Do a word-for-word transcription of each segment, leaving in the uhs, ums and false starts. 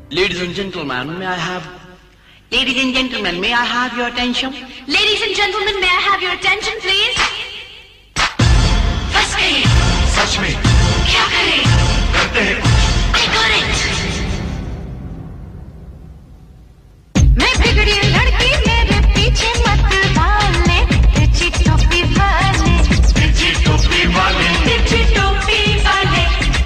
Ladies and gentlemen, may I have... Ladies and gentlemen, may I have your attention? Ladies and gentlemen, may I have your attention, please? बस करें, सच में क्या करें? करते हैं I got it. मैं बिगड़ी लड़की मेरे पीछे मत डालने, तिरछी टोपी वाले, तिरछी टोपी वाले, तिरछी टोपी वाले।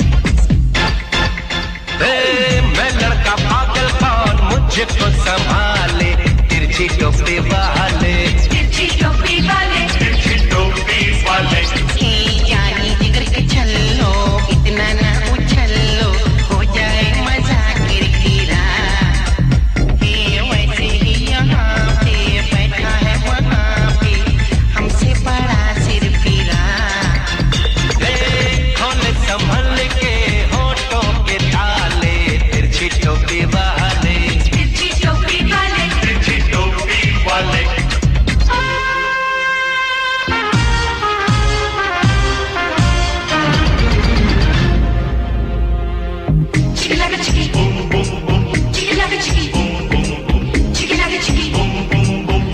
ए, मैं लड़का पागल कौन मुझे को संभाले, तिरछी टोपी वाले, तिरछी टोपी वाले, तिरछी टोपी वाले। जानी जिगर के छल्लो, इतना ना उछलो, हो जाए मजा किरकिरा। ये वैसे ही यहाँ पे बैठा है वहाँ पे, हमसे बड़ा सिर पीरा। ए, खोले संभल के होठों के ताले, तिरछी टोपी वाले, तिरछी टोपी वाले, तिरछी टोपी वाले। Chicken like a chicken, Boom boom boom, chicken like a chicken, boom boom boom, chicken like a chicken. boom boom boom.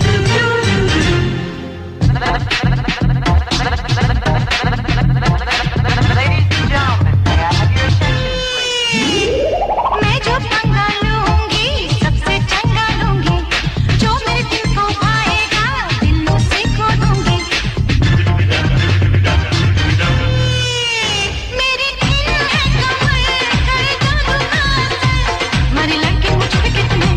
मैं जो पंगा लूंगी सबसे चंगा लूंगी, जो मेरे दिल को भाएगा दिल उसी को दूंगी। मेरी दिल है कमर कर जादू का असर, मारे लड़के मुझ पे कितने।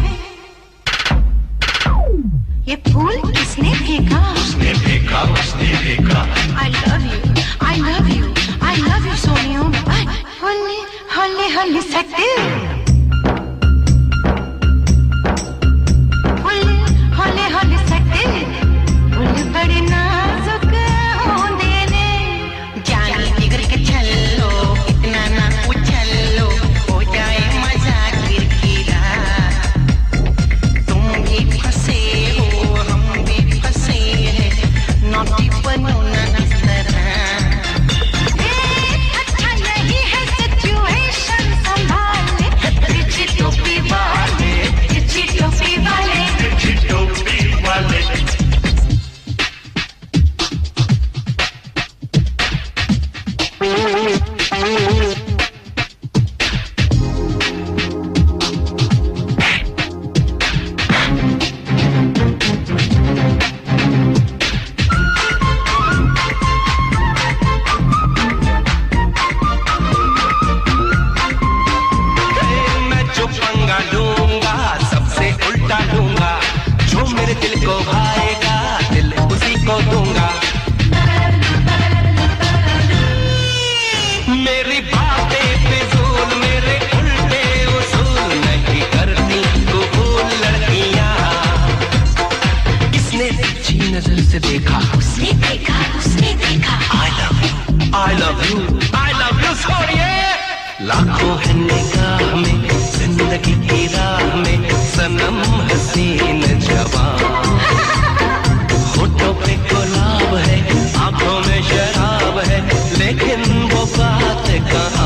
ये फूल किसने फेंका? उसने फेंका, उसने फेंका। I love you, I love you, I love you सोनियो। Holi Holi Holi सकते, होली होली होली सकते, होली बड़ी नाजुक होंदे ने। जानी जिगर के छल्लो, इतना ना उछलो, हो जाए मजा किरकिरा। तुम भी फंसे हो, हम भी फंसे हैं, नौटी बनो ना इस तरह। अच्छा नहीं है सिचुएशन संभालने, तिरछी टोपी वाले, तिरछी टोपी वाले। तिरछी टोपी वाले। मैं जो पंगा लूंगा सबसे उल्टा लूंगा, जो मेरे दिल को भाएगा दिल उसी को दूंगा। मेरी बातें फिजूल, मेरे उल्टे उसूल नहीं करती कबूल लड़कियां। किसने अच्छी नजर से देखा, उसने देखा, उसने देखा। I love you, I love you, I love you सोनिए। लाखों है निगाह में, जिंदगी की राह में, सनम हसीन जवान। होठों पे गुलाब है, आंखों में शराब है, लेकिन वो बात कहाँ